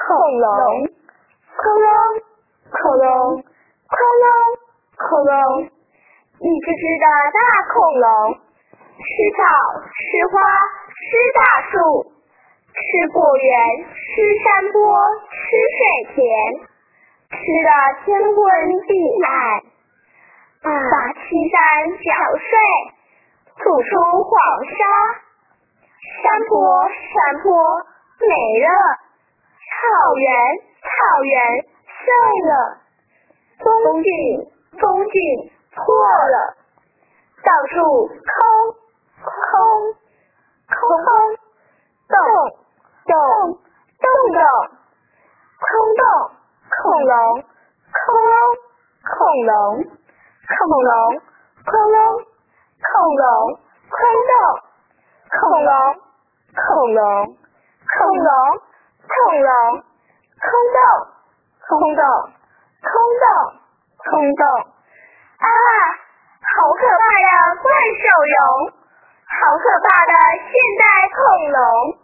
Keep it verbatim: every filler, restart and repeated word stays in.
恐龙，恐龙，恐龙，恐龙，恐龙，一只只的大恐龙，吃草，吃花，吃大树，吃果园，吃山坡，吃水田，吃得天昏地暗，把青山搅碎，吐出黄沙，山坡山坡没了，草原草原碎了，风景风景破了，到处空空空空洞洞洞洞，空洞恐龙恐龙恐龙恐龙恐龙恐龙空洞恐龙恐龙恐龙恐龙空洞空洞空洞空洞啊，好可怕的怪兽龙，好可怕的现代恐龙。